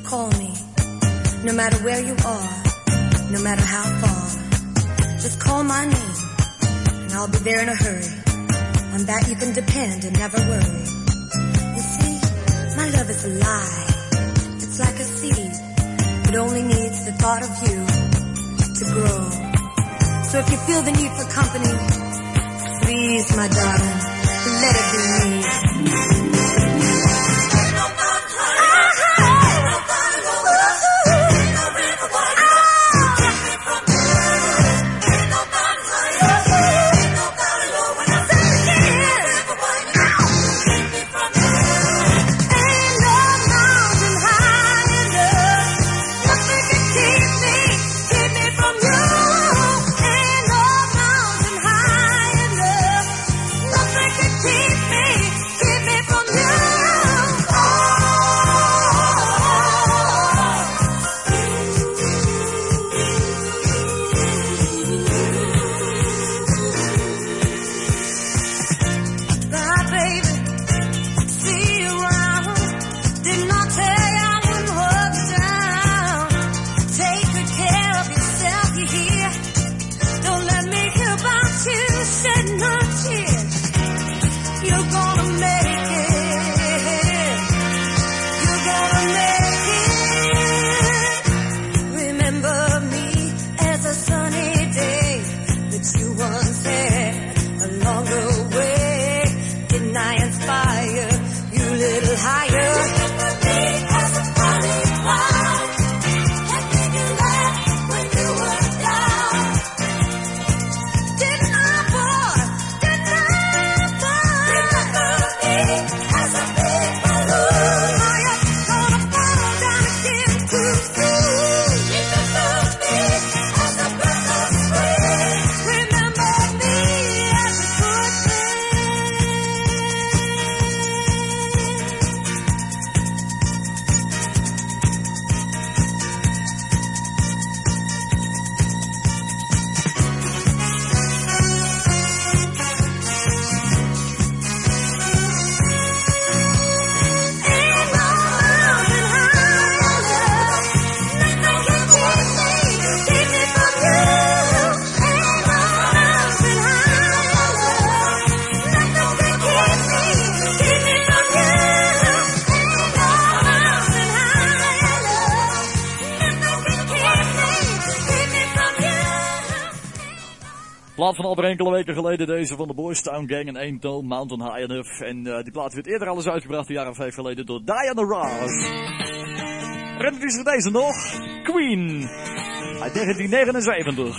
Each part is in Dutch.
call me. No matter where you are, no matter how far. Just call my name, and I'll be there in a hurry. On that you can depend and never worry. You see, my love is alive. It's like a seed. It only needs the thought of you to grow. So if you feel the need for company, please, my darling, let it be me. Plaat van alweer enkele weken geleden, deze van de Boys Town Gang en Ain't No Mountain High Enough. En die plaat werd eerder al eens uitgebracht, een jaar of 5 geleden, door Diana Ross. Herinnert u zich deze nog? Queen, uit 1979.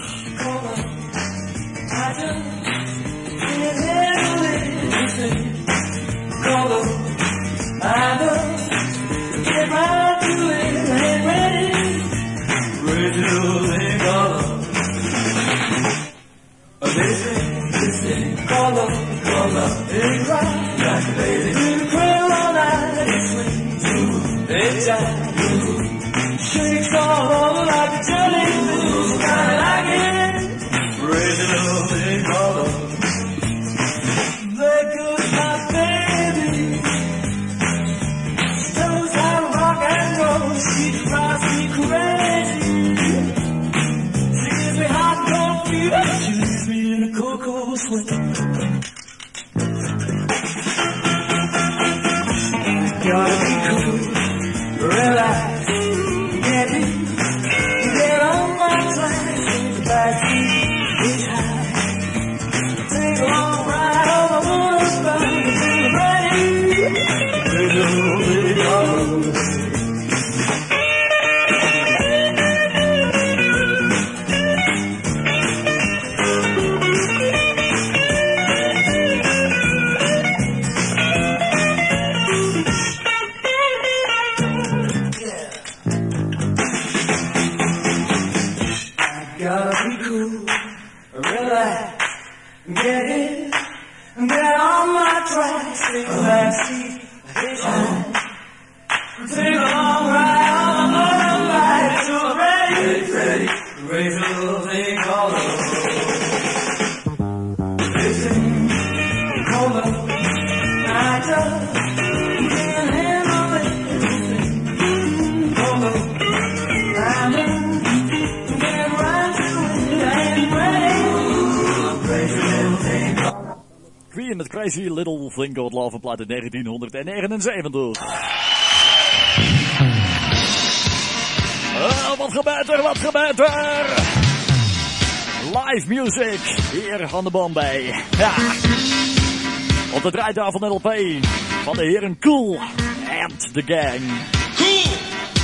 Listen, call up, it's right, like a lady. Do the cradle all night, it's sweet, too, bedtime. Shakes all over like a jelly blues, kinda like it. Raise it up and call up. There goes my baby. She knows how to rock and roll, she drives me crazy. She gives me hot cold fever, she leaves me in a cocoa sweat. Gotta be cool, relax, get in, get on my track, take the backseat, get high, take a long ride on the moonspine, feel ready, ready to go. Get in, get on my track, take a backseat, hitchhike, take a long ride on the moonlight, till I'm ready, raise a little thing called love. Listen, call up, I just can't handle it. Call Crazy Little Thing Called Love, een plaat in 1979. Wat gebeurt er, wat gebeurt er? Live music, hier van de Bombay. Ja. Op de draaitafel van LP van de heren Cool and the Gang. Cool!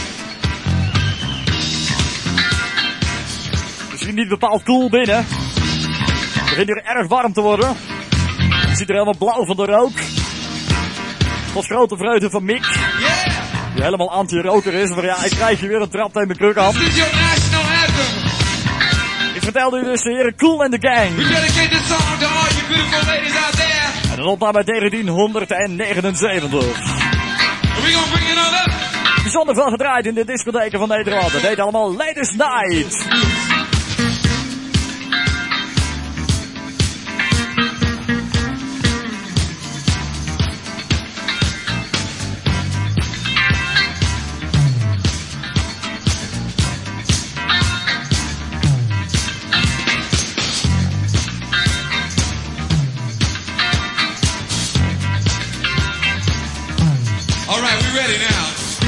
Misschien niet bepaald cool binnen. Het begint hier erg warm te worden. Het ziet er helemaal blauw van de rook. Tot grote vreugde van Mick. Yeah! Die helemaal anti-roker is. Maar ja, ik krijg hier weer een trap tegen mijn kruk aan. This is your national anthem. Ik vertelde u dus de heren Cool and the Gang. We dedicate this song to all you beautiful ladies out there. En een opname uit 1979. We gonna bring it on up. Bijzonder veel gedraaid in de discotheken van Nederland. Het heet allemaal Ladies Night. All right, we ready now.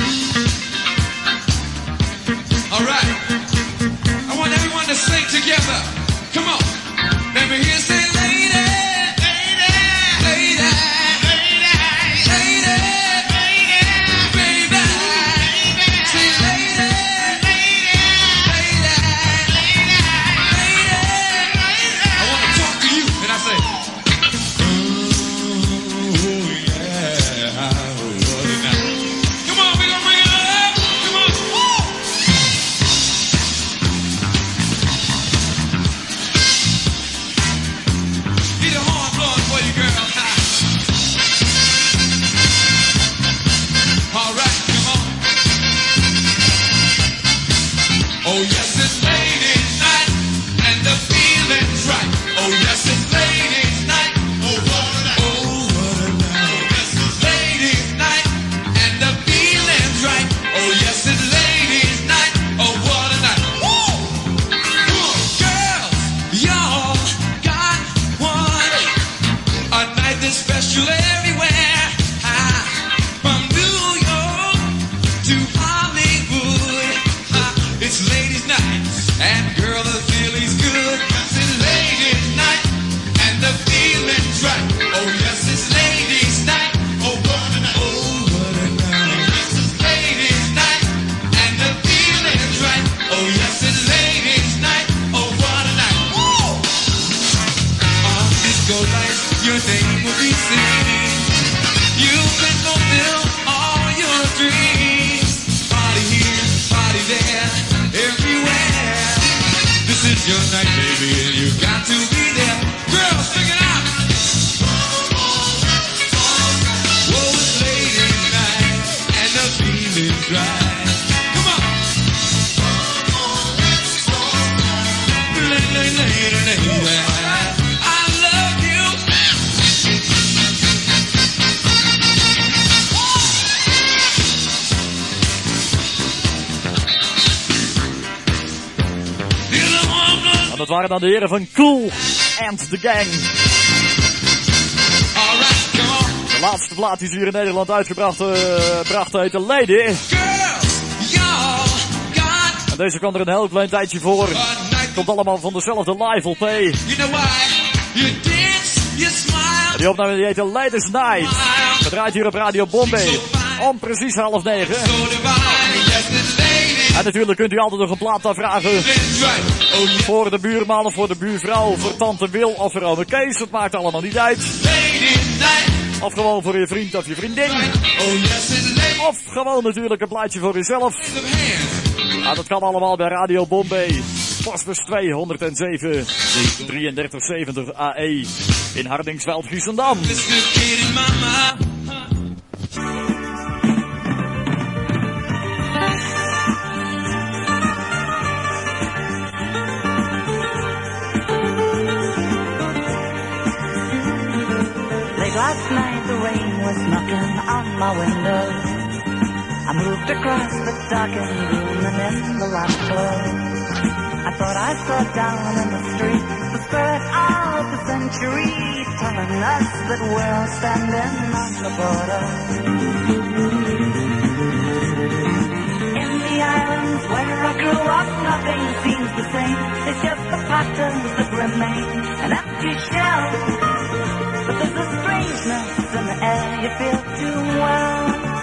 All right. I want everyone to sing together. Come on. Let me hear you say, lady, lady, lady, lady, lady, lady, baby. Say, lady, lady, lady, lady, lady. I want to talk to you. And I say, oh yes, it's ladies' night, and the feeling's right. Oh yes, it's ladies' night. Oh what a night. Oh what a night. Oh yes, it's ladies' night, and the feeling's right. Oh yes, it's ladies' night. Oh what a night. Woo! Girls, y'all got one. A night that's special everywhere. From New York to Hollywood. It's ladies' night, and girl, the feeling's good. It's ladies' night, and the feeling's right. Oh yes, it's ladies' night. Oh what a night. Oh what a night. Yes, it's ladies' night, and the feeling's right. Oh yes, it's ladies' night. Oh what a night. Woo! On disco lights, your name will be seen. You can fulfill all your dreams. Party here, party there. Everywhere. This is your night, baby, and you got to be there. Girls, sing it out. Whoa, it's ladies' night, and the feeling's right. Come on. Lady, I love you. En dat waren dan de heren van Cool and the Gang. Alright, come on. De laatste plaat die ze hier in Nederland uitgebracht brachten heette Lady. Girls, y'all got En deze kwam er een heel klein tijdje voor. a night. Komt allemaal van dezelfde live LP. You know why? You dance, you smile. En die opname die heette Ladies Night. Gedraaid hier op Radio Bombay. Om precies 8:30. So divine. Yes, it's ladies' En natuurlijk kunt u altijd nog een plaat aanvragen. right. Oh yes, Voor de buurman of voor de buurvrouw. Voor tante Wil of voor ome Kees. Het maakt allemaal niet uit. ladies' night. Of gewoon voor je vriend of je vriendin. Oh yes, it's ladies' Of gewoon natuurlijk een plaatje voor jezelf. of hands. Ja, dat kan allemaal bij Radio Bombay. Postbus 207 3370 AE in Hardingsveld, Giessendam. Listen to kid in mama. Late last night the rain was knocking on my window. I moved across the darkened room and in the light glow I thought I saw down in the street the spirit of the century, telling us that we're standing on the border. In the islands where I grew up, nothing seems the same. It's just the patterns that remain, an empty shell. But there's a strangeness in the air you feel too well.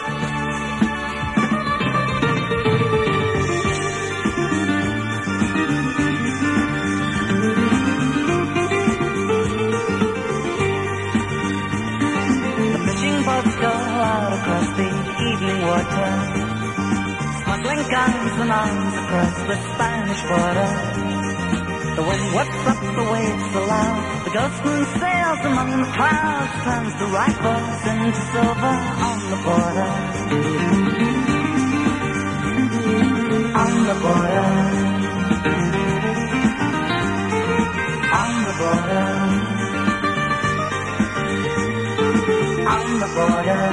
Boats go out across the evening water, smuggling guns and arms across the Spanish border. The wind whips up the waves so loud, the ghostman sails among the clouds, turns the rifles into silver on the border. On the border. On the border. On the border.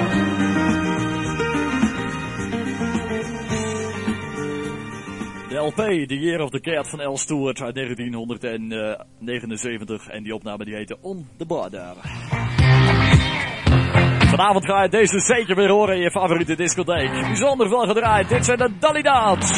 De LP, The Year of the Cat van Al Stewart uit 1979 en die opname die heette On the Border. Vanavond ga je deze zeker weer horen in je favoriete discotheek. Bijzonder veel gedraaid, dit zijn de Dalidaats.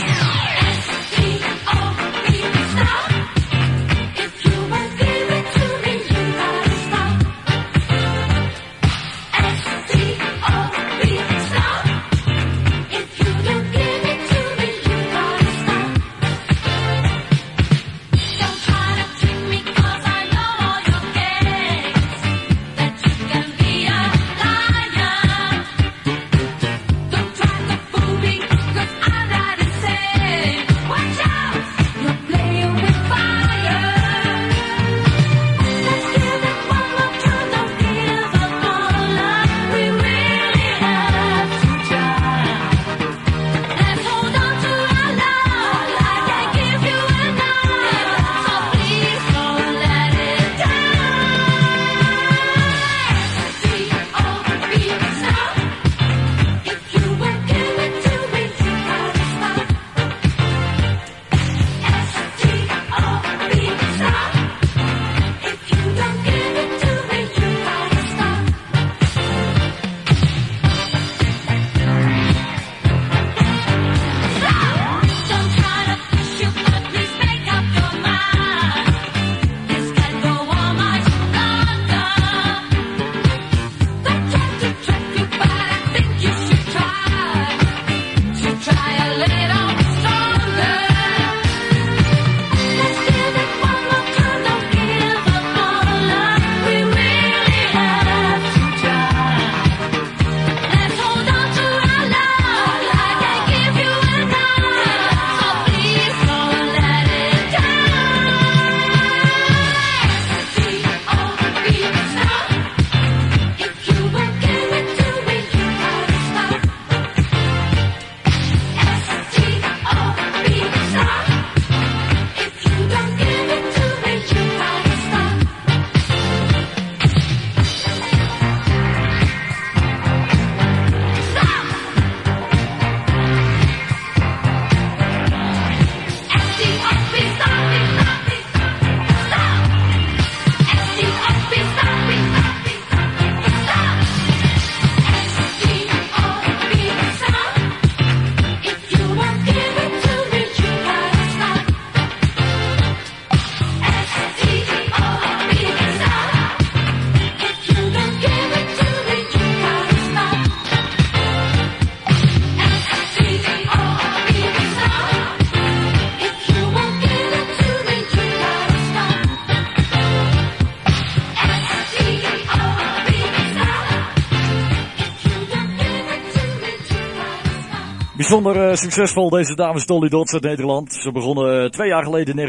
Bijzonder succesvol deze dames Dolly Dots uit Nederland. Ze begonnen 2 jaar geleden in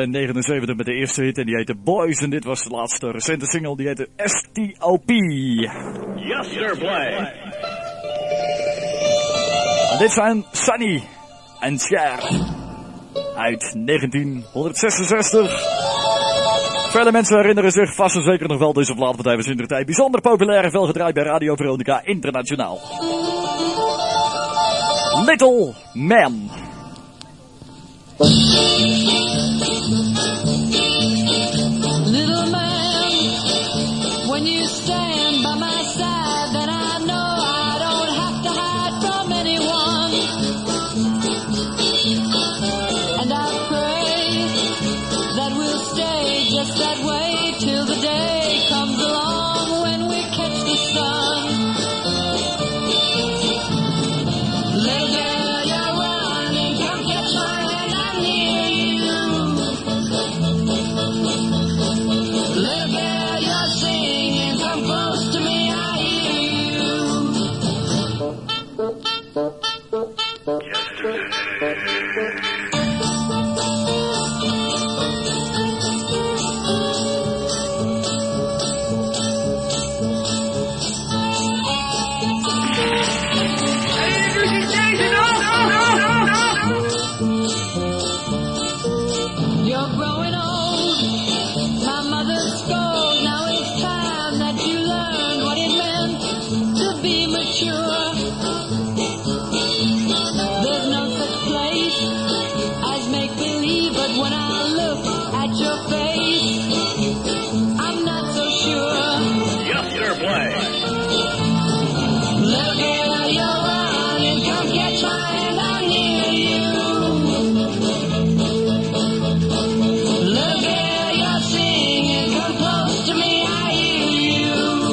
1979 met de eerste hit en die heette Boys. En dit was de laatste recente single, die heette STOP. Yes, sir, play. En dit zijn Sunny en Cher uit 1966. Vele mensen herinneren zich vast en zeker nog wel deze plaat, want hij was in de tijd bijzonder populair en veel gedraaid bij Radio Veronica Internationaal. Little Man. Little man You're growing old. My mother scolded. Now it's time that you learn what it meant to be mature. There's no such place as make-believe, but when I look at your face, I'm not so sure. Yes, sir, play. Look at you're running, come catch my hand, I'm near you. Look at you're singing, come close to me, I hear you.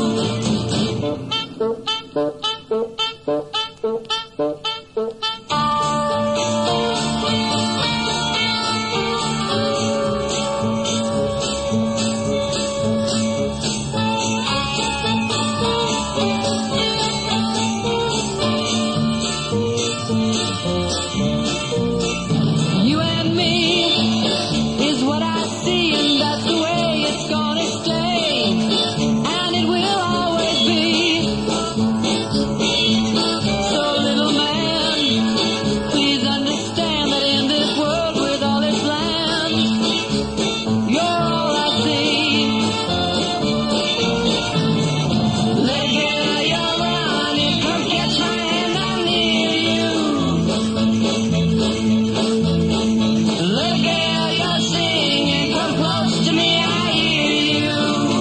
You and me is what I see, and that's the way it's gonna stay, and it will always be. So little man, please understand that in this world with all its land, you're all I see. Look at you're running, come catch my hand, I'm near you. Look at you're singing, come close to me, I hear you.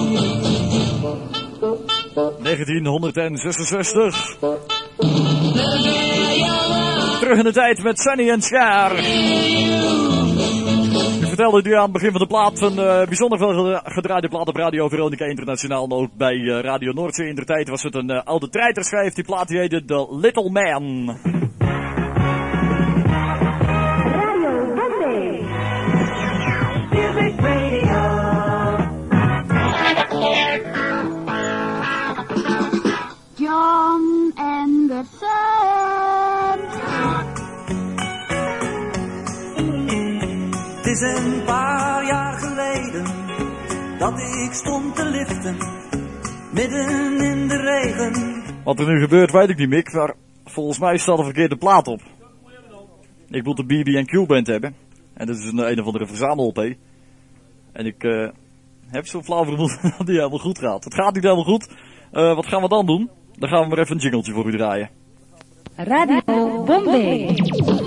1966. Look at you're running, Terug in de tijd met Sunny en Cher. Ik vertelde u aan het begin van de plaat een bijzonder veel gedraaide plaat op Radio Veronica Internationaal. En ook bij Radio Noordzee in de tijd was het een oude treiterschijf. Die plaat die heette The Little Man. Music Radio. John Anderson. Het is een paar jaar geleden dat ik stond te liften, midden in de regen. Wat er nu gebeurt weet ik niet, Mick. Maar volgens mij staat er verkeerde plaat op. Ik moet de BB&Q band hebben. En dat is een of andere verzamel-LP. En ik heb zo'n flauw vermoeden dat die helemaal goed gaat. Het gaat niet helemaal goed. Wat gaan we dan doen? Dan gaan we maar even een jingletje voor u draaien. Radio Bombay.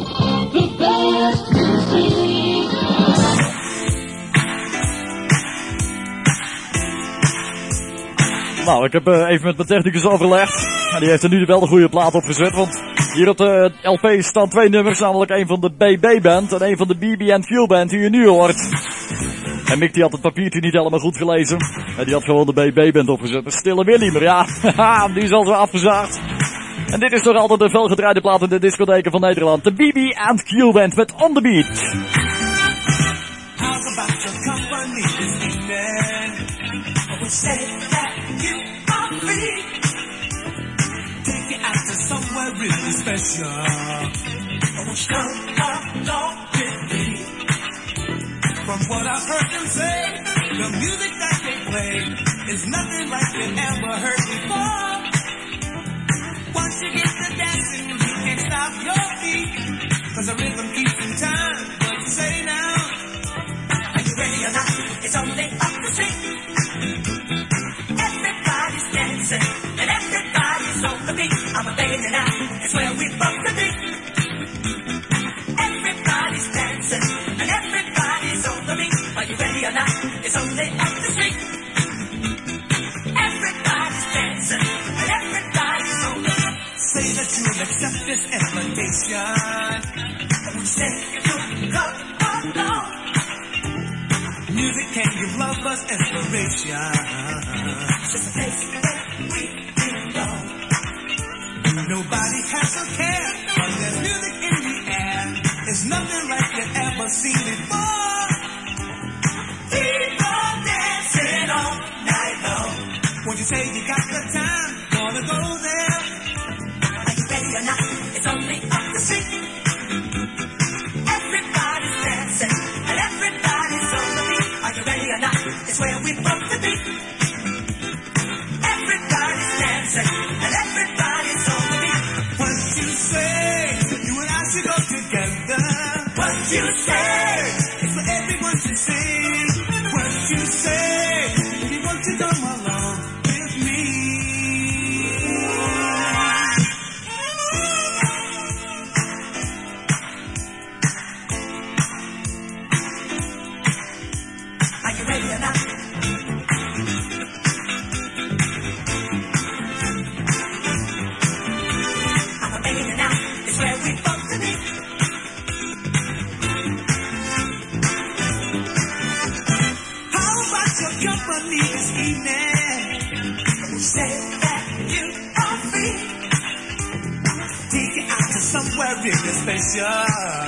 Nou, ik heb even met mijn technicus overlegd. En die heeft er nu wel de goede plaat op gezet. Want hier op de LP staan twee nummers. Namelijk een van de BB-band en een van de BB&Q-band die je nu hoort. En Mick die had het papiertje niet helemaal goed gelezen. En die had gewoon de BB-band opgezet. Een stille Willy, maar ja, die is al zo afgezaagd. En dit is nog altijd de felgedraaide plaat in de discotheken van Nederland. De BB&Q-band met On The Beat. How's about your company this evening? We say that you are free. Take you out to somewhere really special. Won't you come along with me? From what I've heard them say, the music that they play is nothing like you've ever heard before. Once you get to dancing, you can't stop your feet, 'cause the rhythm keeps in time. What you say now? Are you ready or not? It's only up the street. Everybody's dancing and everybody's on the beat. I'm a baby now, it's where we both to be. Everybody's dancing and everybody's on the beat. Are you ready or not? It's only up the street. Everybody's dancing and everybody's on the beat. Say that you'll accept this invitation. We say you'll come along. Music can give lovers inspiration. It's just a place where we belong. Nobody has a care, but there's music in the air. It's nothing like you've ever seen before. People dancing all night long. Won't you say you got the time? Gonna go there. Are you ready or not? It's only up the street. Everybody's dancing and everybody's on the beat. Are you ready or not? It's where we both to be. Everybody's dancing and everybody's on the What you say is for everyone to see. What you say if you want to come along with me. Are you ready or not? I'm a baby now. It's where we both to be. How about your company this evening? You said that you are free. Take you out to somewhere really special.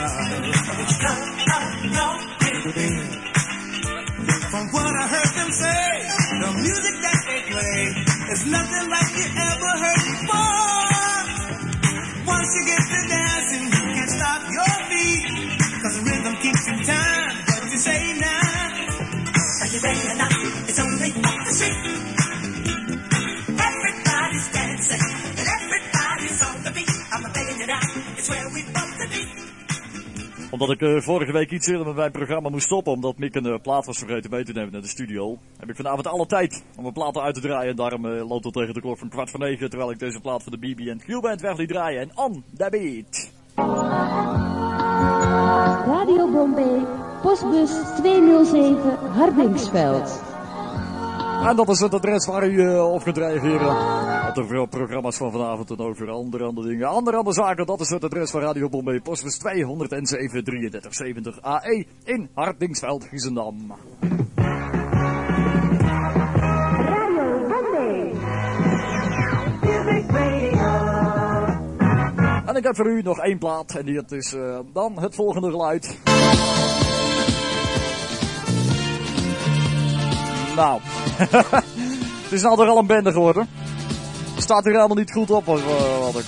No. From what I heard them say, the music that they play is nothing like you ever heard before. Once you get to dancing, you can't stop your feet, 'cause the rhythm keeps in time. What you say now? Are you ready or not? It's only up the street. Everybody's dancing, and everybody's on the beat. I'm a begging you now, it's where we both to be. Omdat ik vorige week iets eerder met mijn programma moest stoppen, omdat Mick een plaat was vergeten mee te nemen naar de studio, heb ik vanavond alle tijd om mijn platen uit te draaien. En daarom loopt het tegen de klok van 8:45, terwijl ik deze plaat van de BB en Q-Band weg liet draaien. En on the beat. Radio Bombay, postbus 207, Hardingsveld. En dat is het adres waar u op kunt reageren. Op de programma's van vanavond en over andere dingen. Andere zaken, dat is het adres van Radio Bombay. Postbus 207 3370 AE in Hardingsveld, Giesendam. Radio Bombay. En ik heb voor u nog één plaat. En dit is dan het volgende geluid. Nou, het is nou toch al een bende geworden. Staat hier helemaal niet goed op, wat ik.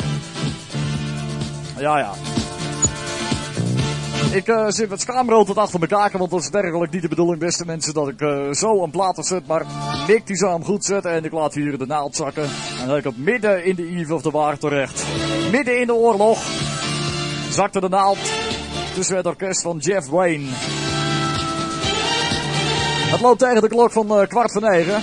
Ja. Ik zit met schaamrood achter mijn kaken, want dat is werkelijk niet de bedoeling, beste mensen, dat ik zo een plaat zet. Maar Mick die zou hem goed zetten en ik laat hier de naald zakken. En dan ik op midden in de Eve of the War terecht. Midden in de oorlog zakte de naald tussen het orkest van Jeff Wayne. Het loopt tegen de klok van 8:45.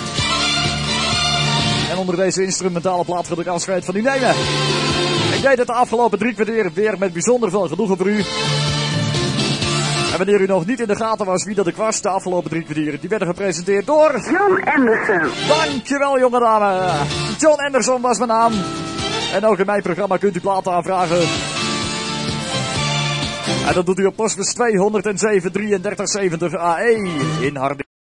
En onder deze instrumentale plaat wil ik afscheid van u nemen. Ik deed het de afgelopen 3 kwartier weer met bijzonder veel genoegen voor u. En wanneer u nog niet in de gaten was wie dat ik was, de afgelopen 3 kwartier, die werden gepresenteerd door John Anderson. Dankjewel, jonge dame. John Anderson was mijn naam. En ook in mijn programma kunt u platen aanvragen. En dat doet u op postbus 207 3370 AE in Hardingsveld.